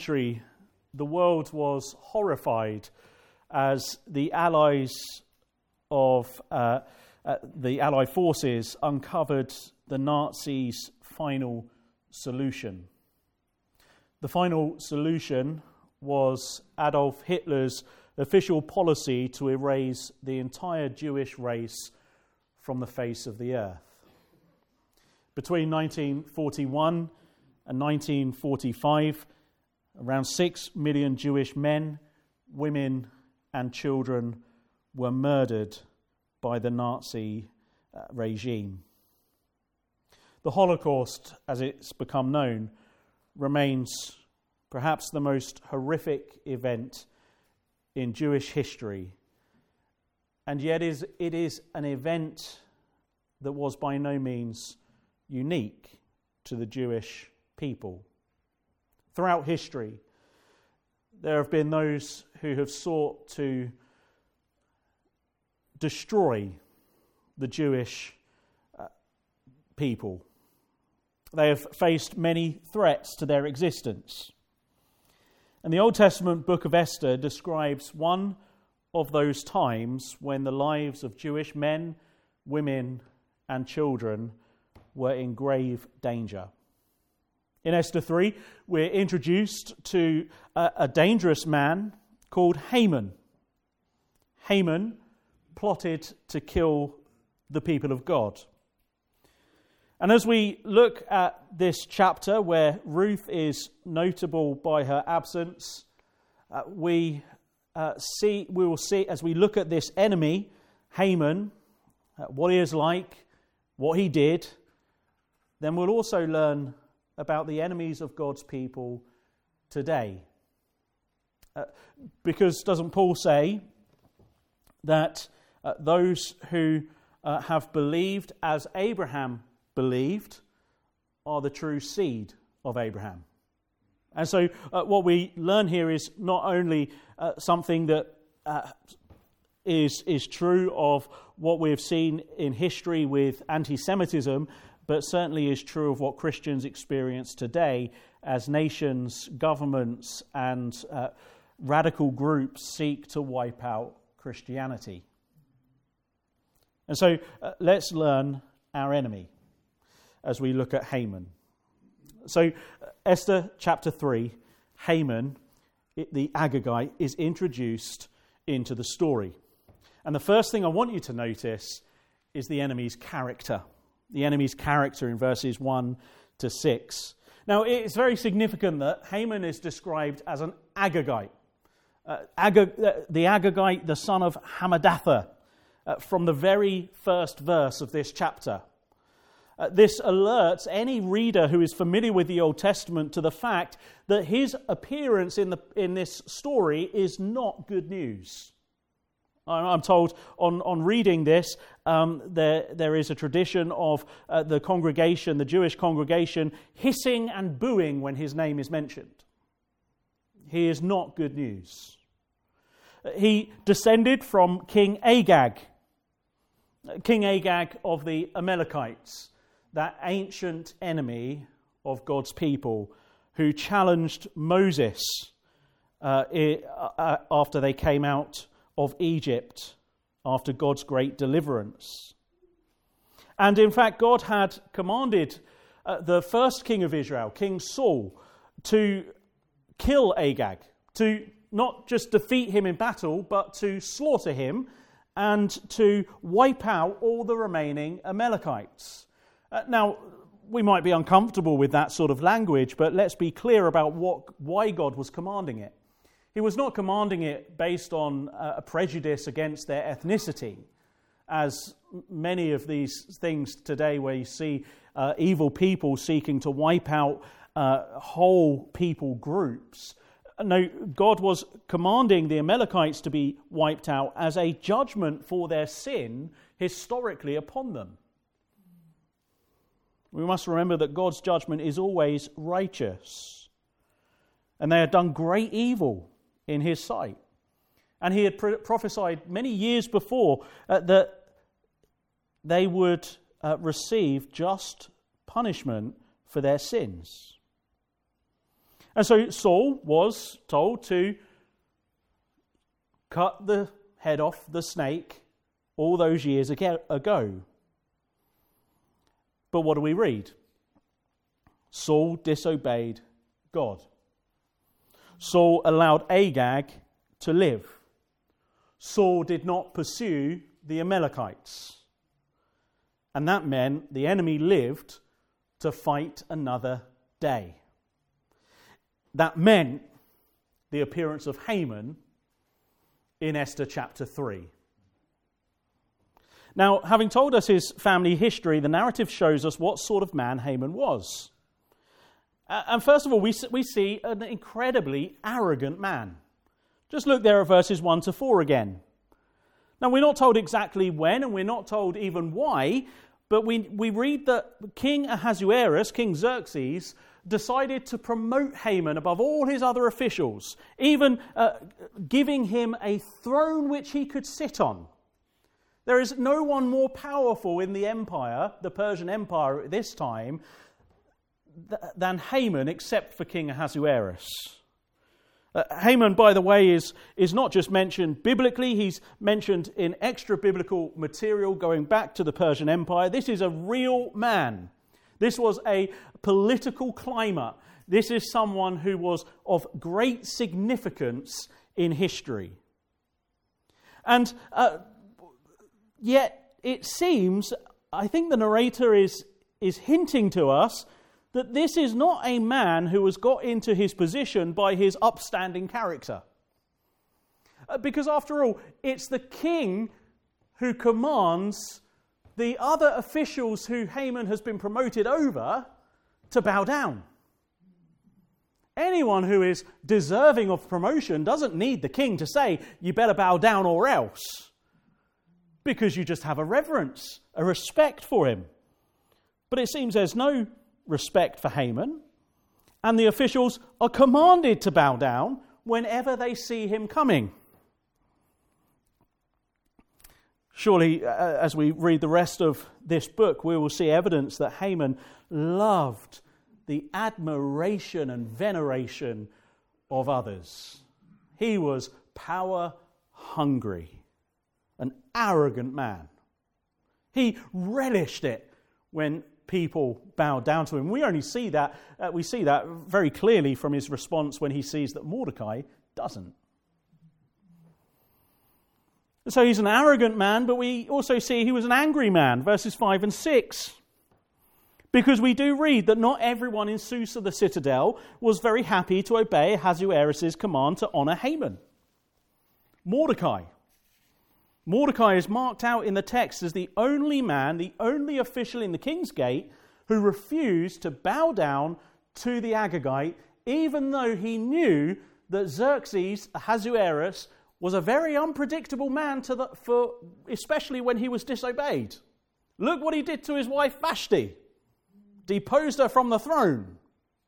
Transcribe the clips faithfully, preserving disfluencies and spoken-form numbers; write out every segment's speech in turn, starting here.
century, the world was horrified as the allies of uh, uh, the Allied forces uncovered the Nazis' final solution. The final solution was Adolf Hitler's official policy to erase the entire Jewish race from the face of the earth. Between nineteen forty-one and nineteen forty-five, around six million Jewish men, women, and children were murdered by the Nazi uh, regime. The Holocaust, as it's become known, remains perhaps the most horrific event in Jewish history, and yet is, it is an event that was by no means unique to the Jewish people. Throughout history, there have been those who have sought to destroy the Jewish uh, people. They have faced many threats to their existence. And the Old Testament book of Esther describes one of those times when the lives of Jewish men, women, and children were in grave danger. In Esther three, we're introduced to a, a dangerous man called Haman. Haman plotted to kill the people of God. And as we look at this chapter where Ruth is notable by her absence, uh, we uh, see we will see as we look at this enemy, Haman, uh, what he is like, what he did, then we'll also learn about the enemies of God's people today. Uh, because doesn't Paul say that uh, those who uh, have believed as Abraham believed are the true seed of Abraham? And so uh, what we learn here is not only uh, something that uh, is, is true of what we've seen in history with anti-Semitism, but certainly is true of what Christians experience today as nations, governments, and uh, radical groups seek to wipe out Christianity. And so uh, let's learn our enemy as we look at Haman. So uh, Esther chapter three, Haman, it, the Agagite, is introduced into the story. And the first thing I want you to notice is the enemy's character. The enemy's character in verses one to six. Now, it's very significant that Haman is described as an Agagite. Uh, Agag- uh, the Agagite, the son of Hammedatha, uh, from the very first verse of this chapter. Uh, this alerts any reader who is familiar with the Old Testament to the fact that his appearance in the in this story is not good news. I'm told on, on reading this, um, there there is a tradition of uh, the congregation, the Jewish congregation, hissing and booing when his name is mentioned. He is not good news. He descended from King Agag, King Agag of the Amalekites, that ancient enemy of God's people who challenged Moses uh, uh, after they came out of Egypt after God's great deliverance. And in fact, God had commanded uh, the first king of Israel, King Saul, to kill Agag, to not just defeat him in battle, but to slaughter him and to wipe out all the remaining Amalekites. Uh, now, we might be uncomfortable with that sort of language, but let's be clear about what, why God was commanding it. He was not commanding it based on a prejudice against their ethnicity, as many of these things today where you see uh, evil people seeking to wipe out uh, whole people groups. No, God was commanding the Amalekites to be wiped out as a judgment for their sin historically upon them. We must remember that God's judgment is always righteous, and they had done great evil in his sight. And he had prophesied many years before uh, that they would uh, receive just punishment for their sins. And so Saul was told to cut the head off the snake all those years ago. But what do we read? Saul disobeyed God. Saul allowed Agag to live. Saul did not pursue the Amalekites. And that meant the enemy lived to fight another day. That meant the appearance of Haman in Esther chapter three. Now, having told us his family history, the narrative shows us what sort of man Haman was. Uh, and first of all, we, we see an incredibly arrogant man. Just look there at verses one to four again. Now, we're not told exactly when, and we're not told even why, but we, we read that King Ahasuerus, King Xerxes, decided to promote Haman above all his other officials, even uh, giving him a throne which he could sit on. There is no one more powerful in the empire, the Persian Empire at this time, th- than Haman, except for King Ahasuerus. Uh, Haman, by the way, is, is not just mentioned biblically, he's mentioned in extra-biblical material going back to the Persian Empire. This is a real man. This was a political climber. This is someone who was of great significance in history. And uh, yet it seems, I think the narrator is, is hinting to us that this is not a man who has got into his position by his upstanding character. Uh, because after all, it's the king who commands the other officials who Haman has been promoted over to bow down. Anyone who is deserving of promotion doesn't need the king to say, you better bow down or else. Because you just have a reverence, a respect for him. But it seems there's no respect for Haman, and the officials are commanded to bow down whenever they see him coming. Surely, uh, as we read the rest of this book, we will see evidence that Haman loved the admiration and veneration of others. He was power hungry, an arrogant man. He relished it when people bowed down to him. We only see that, uh, we see that very clearly from his response when he sees that Mordecai doesn't. So he's an arrogant man, but we also see he was an angry man, verses five and six. Because we do read that not everyone in Susa the citadel was very happy to obey Ahasuerus' command to honour Haman. Mordecai. Mordecai is marked out in the text as the only man, the only official in the king's gate who refused to bow down to the Agagite, even though he knew that Xerxes, Ahasuerus, was a very unpredictable man, to the, for especially when he was disobeyed. Look what he did to his wife Vashti. Deposed her from the throne.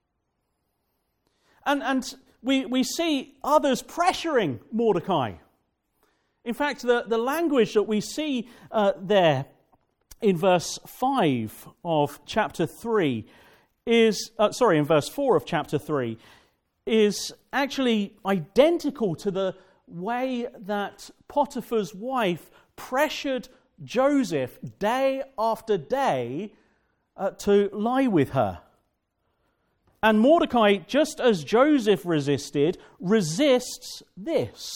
And, and we, we see others pressuring Mordecai. In fact, the, the language that we see uh, there in verse five of chapter three is, uh, sorry, in verse four of chapter three, is actually identical to the way that Potiphar's wife pressured Joseph day after day uh, to lie with her. And Mordecai, just as Joseph resisted, resists this.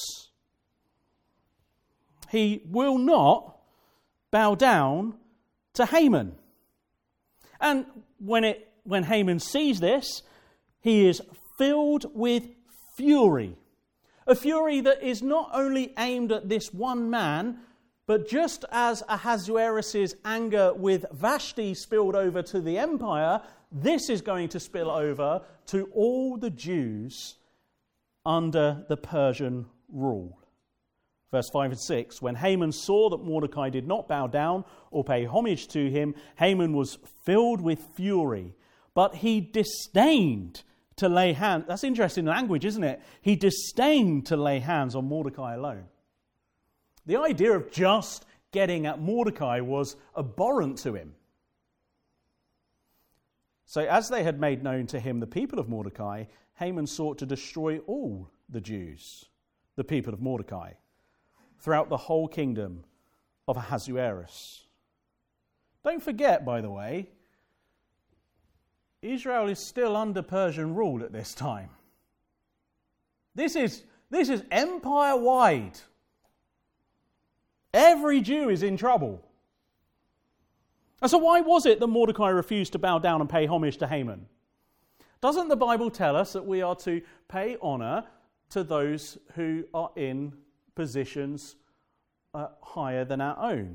He will not bow down to Haman. And when it when Haman sees this, he is filled with fury. A fury that is not only aimed at this one man, but just as Ahasuerus' anger with Vashti spilled over to the empire, this is going to spill over to all the Jews under the Persian rule. Verse five and six, when Haman saw that Mordecai did not bow down or pay homage to him, Haman was filled with fury, but he disdained to lay hands. That's interesting language, isn't it? He disdained to lay hands on Mordecai alone. The idea of just getting at Mordecai was abhorrent to him. So as they had made known to him the people of Mordecai, Haman sought to destroy all the Jews, the people of Mordecai, throughout the whole kingdom of Ahasuerus. Don't forget, by the way, Israel is still under Persian rule at this time. This is, this is empire-wide. Every Jew is in trouble. And so why was it that Mordecai refused to bow down and pay homage to Haman? Doesn't the Bible tell us that we are to pay honour to those who are in positions uh, higher than our own?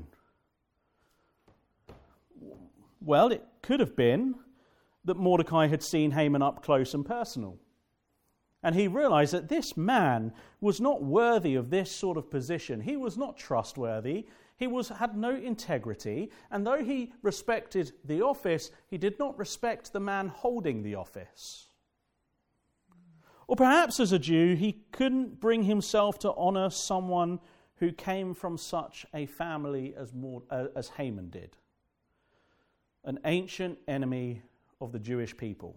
Well, it could have been that Mordecai had seen Haman up close and personal. And he realized that this man was not worthy of this sort of position. He was not trustworthy. He was had no integrity. And though he respected the office, he did not respect the man holding the office. Or perhaps as a Jew, he couldn't bring himself to honor someone who came from such a family as, Mord- uh, as Haman did, an ancient enemy of the Jewish people.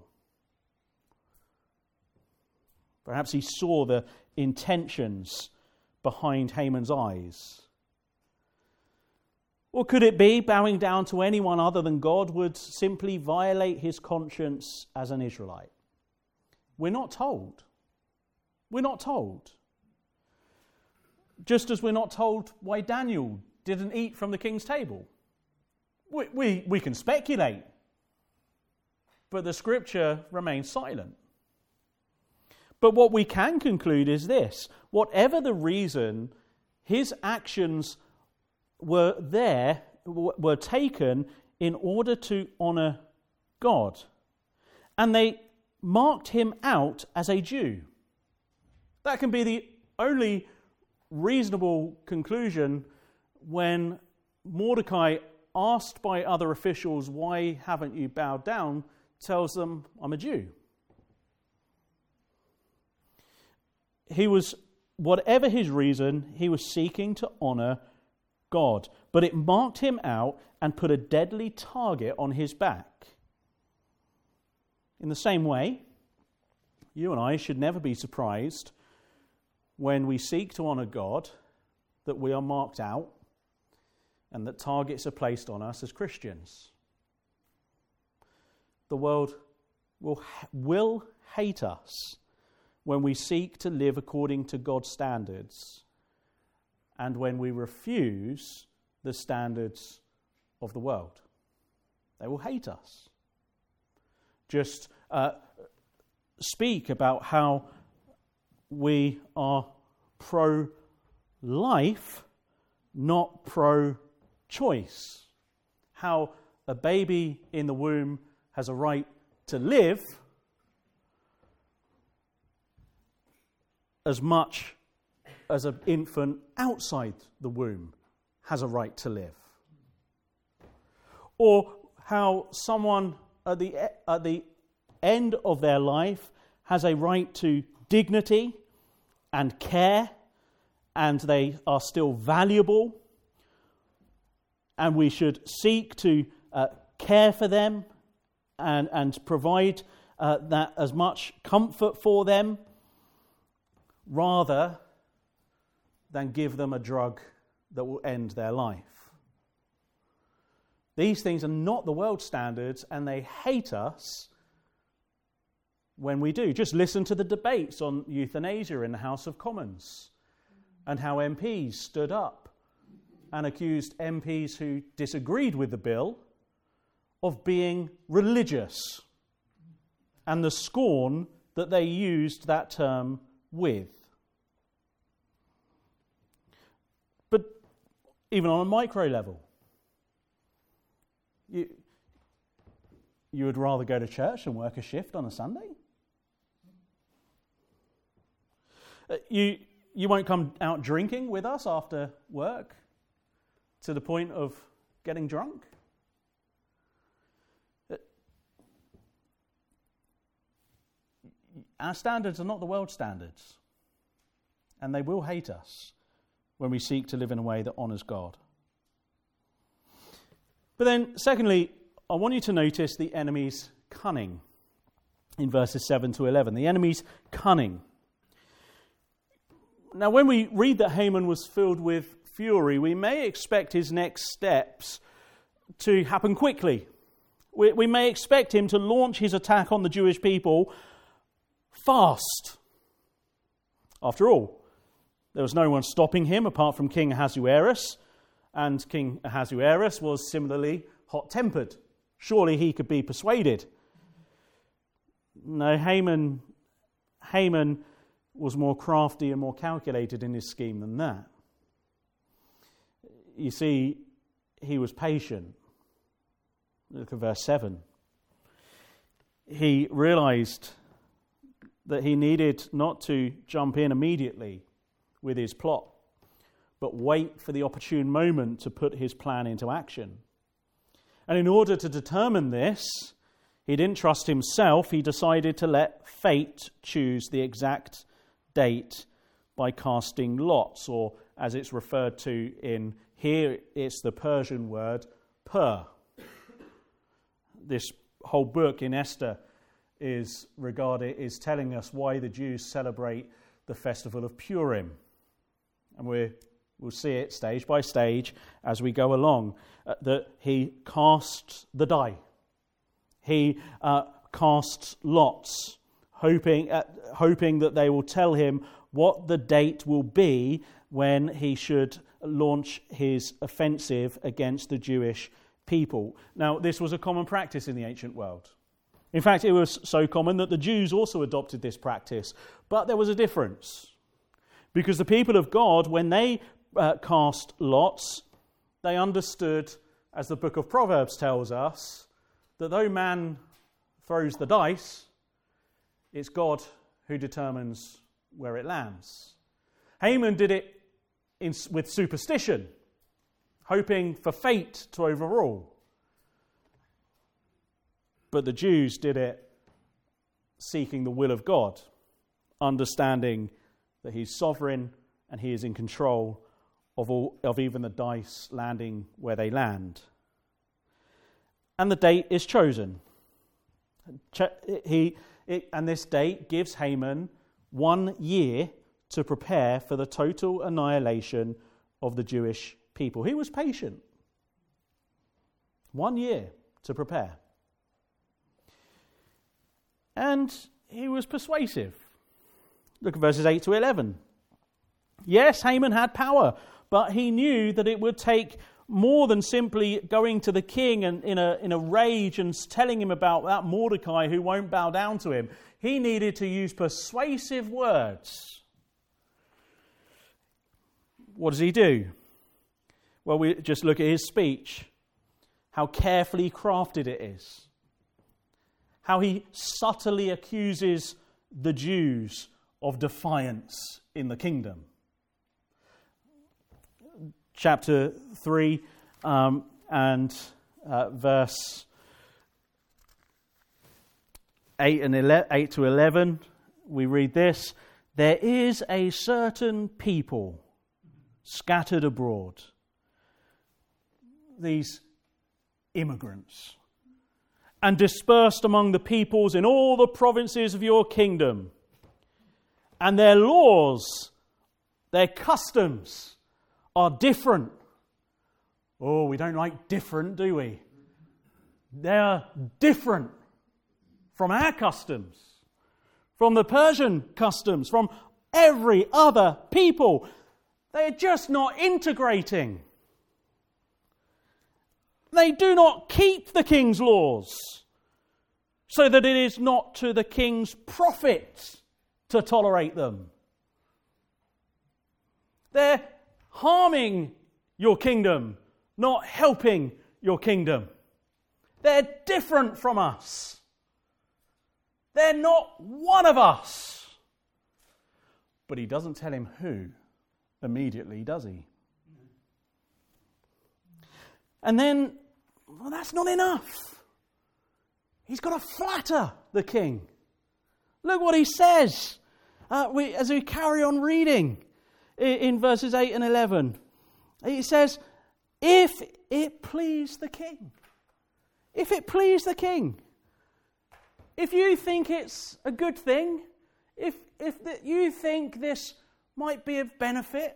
Perhaps he saw the intentions behind Haman's eyes. Or could it be bowing down to anyone other than God would simply violate his conscience as an Israelite? We're not told. We're not told. Just as we're not told why Daniel didn't eat from the king's table. We, we, we can speculate, but the scripture remains silent. But what we can conclude is this: whatever the reason, his actions were there, were taken in order to honour God. And they marked him out as a Jew. That can be the only reasonable conclusion when Mordecai, asked by other officials, "Why haven't you bowed down?" tells them, "I'm a Jew." He was, whatever his reason, he was seeking to honour God. But it marked him out and put a deadly target on his back. In the same way, you and I should never be surprised when we seek to honour God that we are marked out and that targets are placed on us as Christians. The world will, will hate us when we seek to live according to God's standards and when we refuse the standards of the world. They will hate us. Just uh, speak about how we are pro-life, not pro-choice. How a baby in the womb has a right to live as much as an infant outside the womb has a right to live. Or how someone at the, at the end of their life has a right to dignity and care, and they are still valuable, and we should seek to uh, care for them and, and provide uh, that as much comfort for them, rather than give them a drug that will end their life. These things are not the world standards, and they hate us when we do. Just listen to the debates on euthanasia in the House of Commons and how M Ps stood up and accused M Ps who disagreed with the bill of being religious, and the scorn that they used that term with. But even on a micro level, you, you would rather go to church and work a shift on a Sunday? Uh, you, you won't come out drinking with us after work to the point of getting drunk? Uh, our standards are not the world standards, and they will hate us when we seek to live in a way that honours God. But then, secondly, I want you to notice the enemy's cunning. in verses seven to eleven. The enemy's cunning. Now, when we read that Haman was filled with fury, we may expect his next steps to happen quickly. We, we may expect him to launch his attack on the Jewish people fast. After all, there was no one stopping him apart from King Ahasuerus, and King Ahasuerus was similarly hot-tempered. Surely he could be persuaded. No, Haman, Haman was more crafty and more calculated in his scheme than that. You see, he was patient. Look at verse seven. He realized that he needed not to jump in immediately with his plot, but wait for the opportune moment to put his plan into action. And in order to determine this, he didn't trust himself. He decided to let fate choose the exact date by casting lots, or as it's referred to in here, it's the Persian word pur. This whole book in Esther is regarded is telling us why the Jews celebrate the festival of Purim, and we we'll see it stage by stage as we go along. Uh, that he casts the die, he uh, casts lots, hoping uh, hoping that they will tell him what the date will be when he should launch his offensive against the Jewish people. Now, this was a common practice in the ancient world. In fact, it was so common that the Jews also adopted this practice. But there was a difference. Because the people of God, when they uh, cast lots, they understood, as the book of Proverbs tells us, that though man throws the dice, it's God who determines where it lands. Haman did it in, with superstition, hoping for fate to overrule. But the Jews did it seeking the will of God, understanding that he's sovereign and he is in control of all, of even the dice landing where they land. And the date is chosen. He, it, and this date gives Haman one year to prepare for the total annihilation of the Jewish people. He was patient. One year to prepare. And he was persuasive. Look at verses eight to eleven. Yes, Haman had power, but he knew that it would take more than simply going to the king and in a, in a rage and telling him about that Mordecai who won't bow down to him. He needed to use persuasive words. What does he do? Well, we just look at his speech. How carefully crafted it is. How he subtly accuses the Jews of defiance in the kingdom. Chapter three um, and uh, verse eight and ele- eight to eleven, we read this: "There is a certain people scattered abroad." These immigrants. "And dispersed among the peoples in all the provinces of your kingdom. And their laws, their customs are different." Oh, we don't like different, do we? They are different from our customs, from the Persian customs, from every other people. They're just not integrating. They do not keep the king's laws, so that it is not to the king's profit to tolerate them. They're harming your kingdom, not helping your kingdom. They're different from us. They're not one of us. But he doesn't tell him who immediately, does he? And then, well, that's not enough. He's got to flatter the king. Look what he says uh, we, as we carry on reading in, in verses eight and eleven. He says, if it please the king. If it please the king. if you think it's a good thing, if, if the, you think this might be of benefit,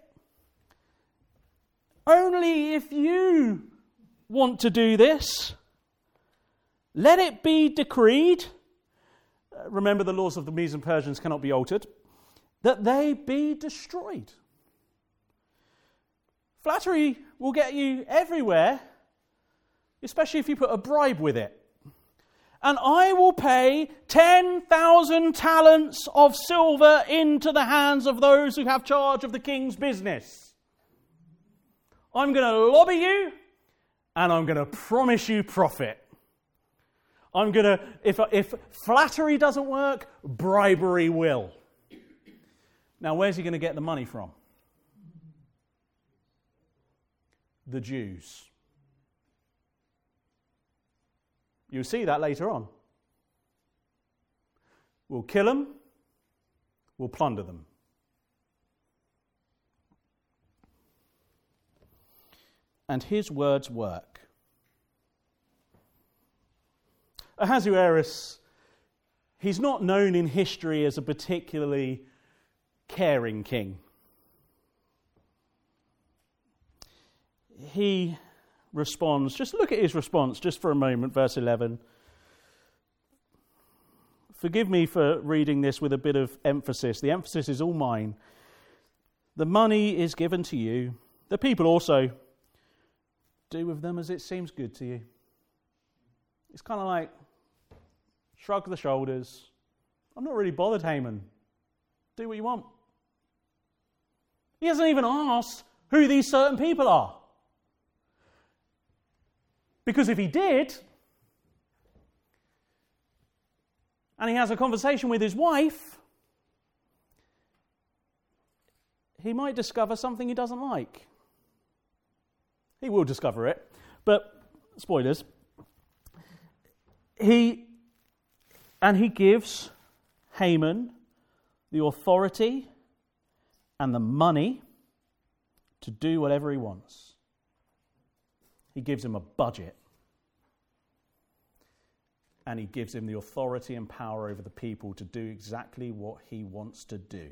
only if you want to do this, let it be decreed, uh, remember the laws of the Medes and Persians cannot be altered, that they be destroyed. Flattery will get you everywhere, especially if you put a bribe with it. And I will pay ten thousand talents of silver into the hands of those who have charge of the king's business. I'm going to lobby you, and I'm going to promise you profit. I'm going to, if, if flattery doesn't work, bribery will. Now, where's he going to get the money from? The Jews. You'll see that later on. We'll kill them. We'll plunder them. And his words work. Ahasuerus, he's not known in history as a particularly caring king. He responds, just look at his response just for a moment, verse eleven. Forgive me for reading this with a bit of emphasis. The emphasis is all mine. The money is given to you. The people also do with them as it seems good to you. It's kind of like, shrug the shoulders. I'm not really bothered, Haman. Do what you want. He hasn't even asked who these certain people are. Because if he did, and he has a conversation with his wife, he might discover something he doesn't like. He will discover it, but spoilers. He and he gives Haman the authority and the money to do whatever he wants. He gives him a budget. And he gives him the authority and power over the people to do exactly what he wants to do.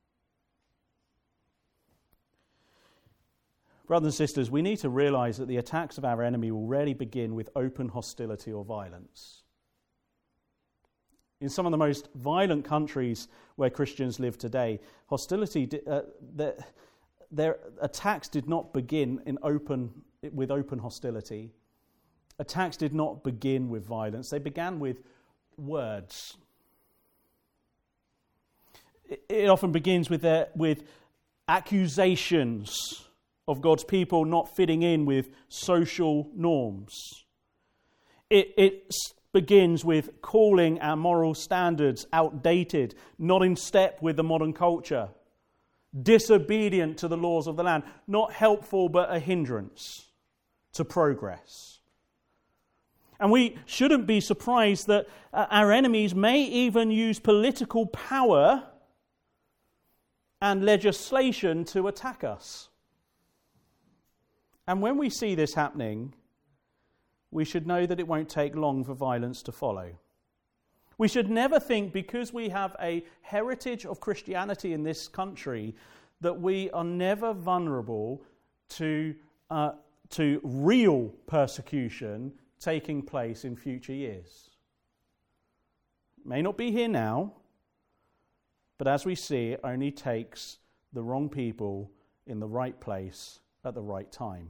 Brothers and sisters, we need to realize that the attacks of our enemy will rarely begin with open hostility or violence. In some of the most violent countries where Christians live today, hostility, uh, their, their attacks did not begin in open with open hostility. Attacks did not begin with violence. They began with words. It, it often begins with their, with accusations of God's people not fitting in with social norms. It, it begins with calling our moral standards outdated, not in step with the modern culture, disobedient to the laws of the land, not helpful but a hindrance to progress. And we shouldn't be surprised that uh, our enemies may even use political power and legislation to attack us. And when we see this happening, we should know that it won't take long for violence to follow. We should never think, because we have a heritage of Christianity in this country, that we are never vulnerable to uh, to real persecution taking place in future years. It may not be here now, but as we see, it only takes the wrong people in the right place at the right time,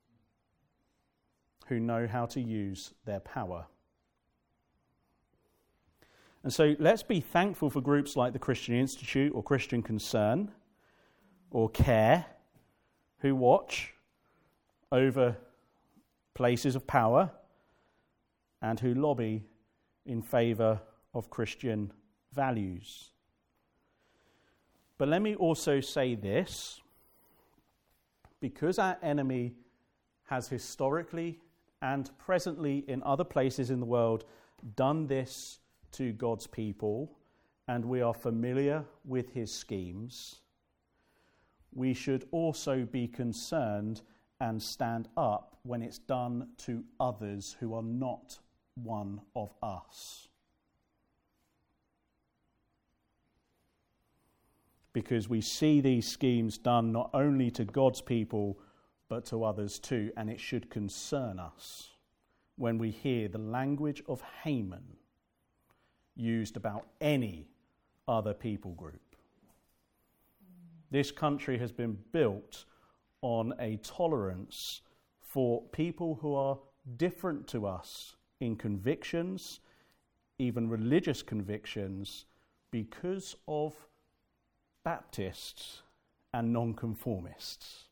who know how to use their power. And so let's be thankful for groups like the Christian Institute or Christian Concern or CARE, who watch over places of power and who lobby in favour of Christian values. But let me also say this, because our enemy has historically and presently in other places in the world done this to God's people, and we are familiar with his schemes, we should also be concerned and stand up when it's done to others who are not one of us. because we see these schemes done not only to God's people, but to others too, and it should concern us when we hear the language of Haman used about any other people group. This country has been built on a tolerance for people who are different to us in convictions, even religious convictions, because of Baptists and nonconformists.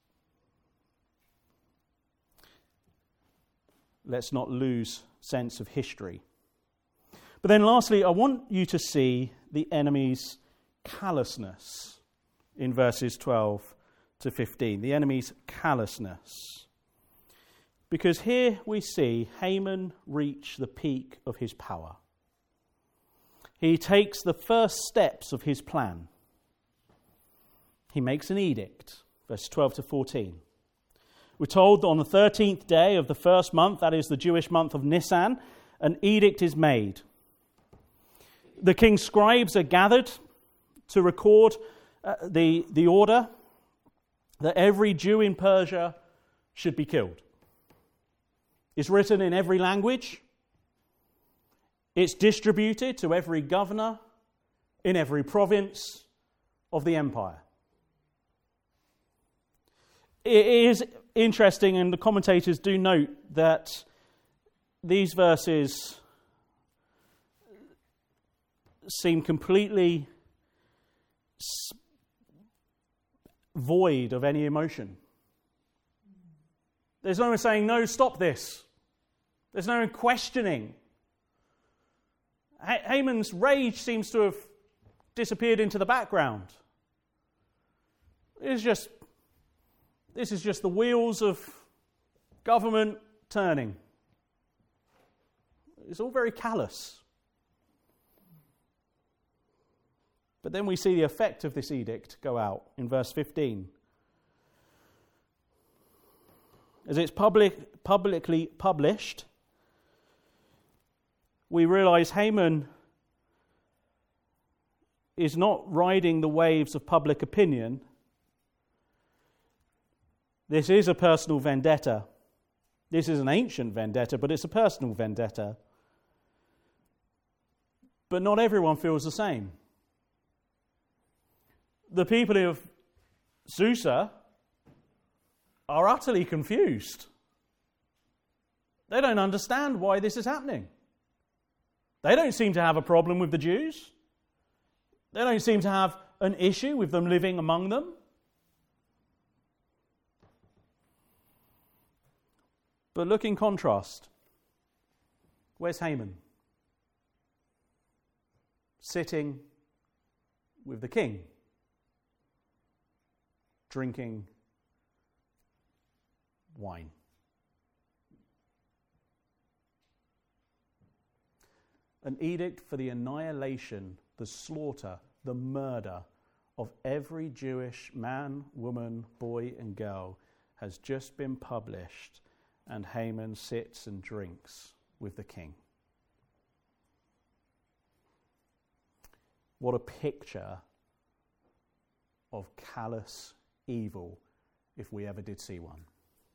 Let's not lose sense of history. But then lastly, I want you to see the enemy's callousness in verses twelve to fifteen. The enemy's callousness. Because here we see Haman reach the peak of his power. He takes the first steps of his plan. He makes an edict, verses twelve to fourteen. We're told that on the thirteenth day of the first month, that is the Jewish month of Nisan, an edict is made. The king's scribes are gathered to record uh, the, the order that every Jew in Persia should be killed. It's written in every language. It's distributed to every governor in every province of the empire. It is interesting, and the commentators do note that these verses seem completely void of any emotion. There's no one saying, no, stop this. There's no one questioning. Ha- Haman's rage seems to have disappeared into the background. It's just, this is just the wheels of government turning. It's all very callous. But then we see the effect of this edict go out in verse fifteen. As it's public, publicly published, we realize Haman is not riding the waves of public opinion. This is a personal vendetta. This is an ancient vendetta, but it's a personal vendetta. But not everyone feels the same. The people of Susa are utterly confused. They don't understand why this is happening. They don't seem to have a problem with the Jews. They don't seem to have an issue with them living among them. But look in contrast. Where's Haman? Sitting with the king, drinking wine. An edict for the annihilation, the slaughter, the murder of every Jewish man, woman, boy, and girl has just been published, and Haman sits and drinks with the king. What a picture of callous evil, if we ever did see one.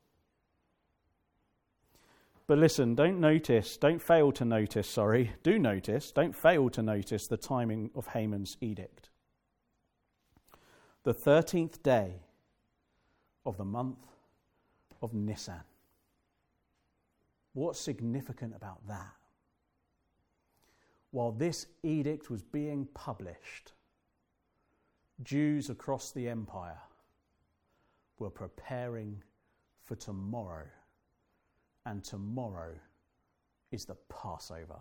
But listen, don't notice, don't fail to notice, sorry, do notice, don't fail to notice the timing of Haman's edict. The thirteenth day of the month of Nisan. What's significant about that? While this edict was being published, Jews across the empire were preparing for tomorrow. And tomorrow is the Passover.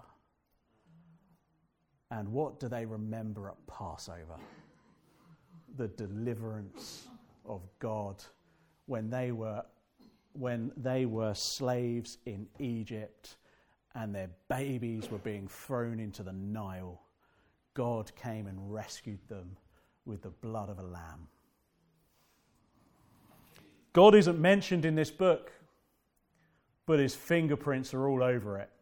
And what do they remember at Passover? The deliverance of God when they were when they were slaves in Egypt and their babies were being thrown into the Nile. God came and rescued them with the blood of a lamb. God isn't mentioned in this book, but his fingerprints are all over it.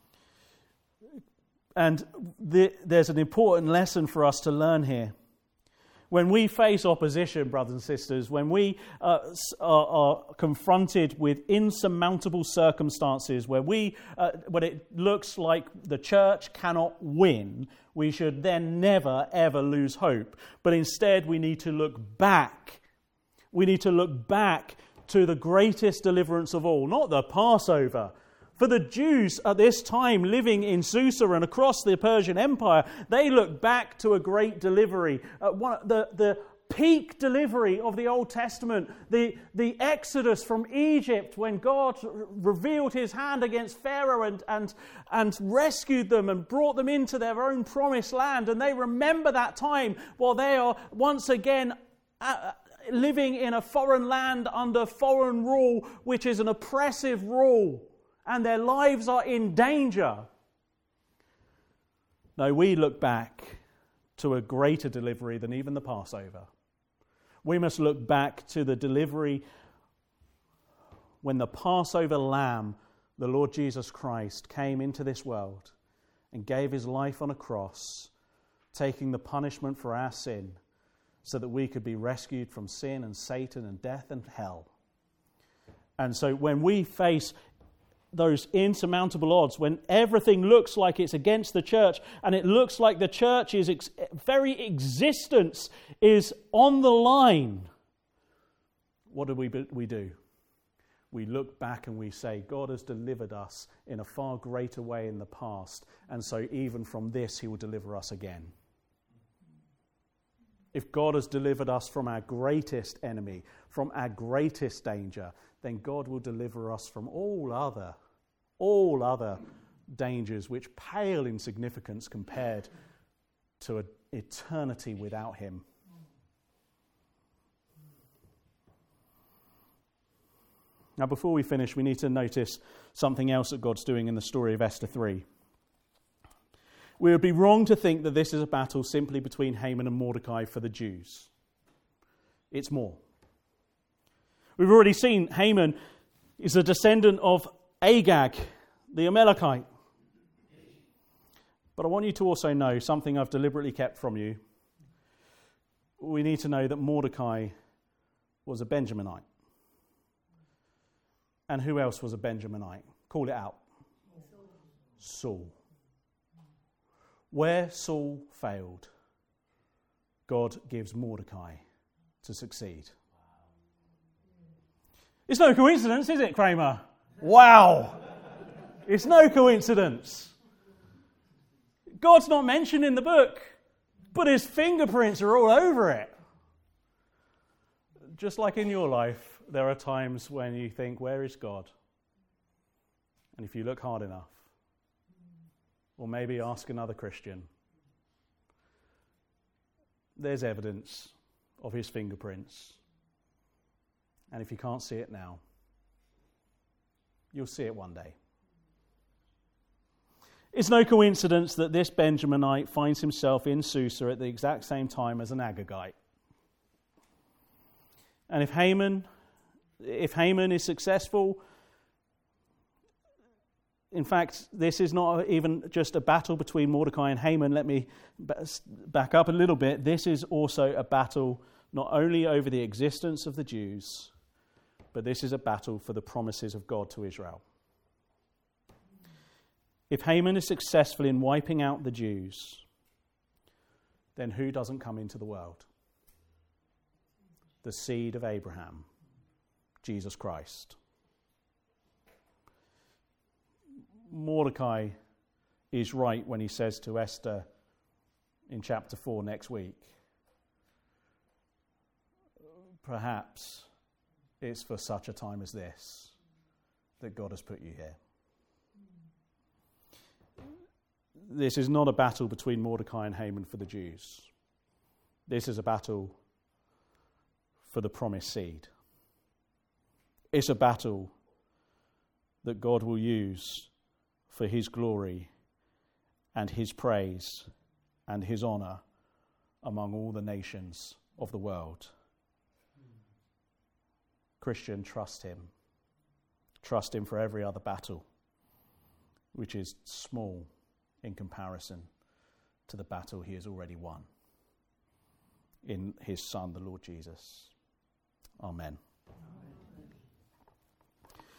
And the, there's an important lesson for us to learn here. When we face opposition, brothers and sisters, when we uh, are, are confronted with insurmountable circumstances, where we, uh, when it looks like the church cannot win, we should then never, ever lose hope. But instead, we need to look back. We need to look back to the greatest deliverance of all, not the Passover. For the Jews at this time living in Susa and across the Persian Empire, they look back to a great delivery, uh, one, the, the peak delivery of the Old Testament, the, the exodus from Egypt when God revealed his hand against Pharaoh and, and, and rescued them and brought them into their own promised land. And they remember that time while they are once again uh, living in a foreign land under foreign rule, which is an oppressive rule. And their lives are in danger. No, we look back to a greater delivery than even the Passover. We must look back to the delivery when the Passover lamb, the Lord Jesus Christ, came into this world and gave his life on a cross, taking the punishment for our sin so that we could be rescued from sin and Satan and death and hell. And so when we face those insurmountable odds, when everything looks like it's against the church and it looks like the church's ex- very existence is on the line, what do we, we do? We look back and we say, God has delivered us in a far greater way in the past, and so even from this he will deliver us again. If God has delivered us from our greatest enemy, from our greatest danger, then God will deliver us from all other, all other dangers which pale in significance compared to an eternity without him. Now, before we finish, we need to notice something else that God's doing in the story of Esther three. We would be wrong to think that this is a battle simply between Haman and Mordecai for the Jews. It's more. We've already seen Haman is a descendant of Agag, the Amalekite. But I want you to also know something I've deliberately kept from you. We need to know that Mordecai was a Benjaminite. And who else was a Benjaminite? Call it out. Saul. Where Saul failed, God gives Mordecai to succeed. It's no coincidence, is it, Kramer? Wow! It's no coincidence. God's not mentioned in the book, but his fingerprints are all over it. Just like in your life, there are times when you think, where is God? And if you look hard enough, or maybe ask another Christian, there's evidence of his fingerprints. And if you can't see it now, you'll see it one day. It's no coincidence that this Benjaminite finds himself in Susa at the exact same time as an Agagite. And if Haman, if Haman is successful, in fact, this is not even just a battle between Mordecai and Haman. Let me back up a little bit. This is also a battle not only over the existence of the Jews, but this is a battle for the promises of God to Israel. If Haman is successful in wiping out the Jews, then who doesn't come into the world? The seed of Abraham, Jesus Christ. Mordecai is right when he says to Esther in chapter four next week, perhaps it's for such a time as this that God has put you here. This is not a battle between Mordecai and Haman for the Jews. This is a battle for the promised seed. It's a battle that God will use for his glory and his praise and his honor among all the nations of the world. Christian, trust him. Trust him for every other battle, which is small in comparison to the battle he has already won. in his Son, the Lord Jesus. Amen.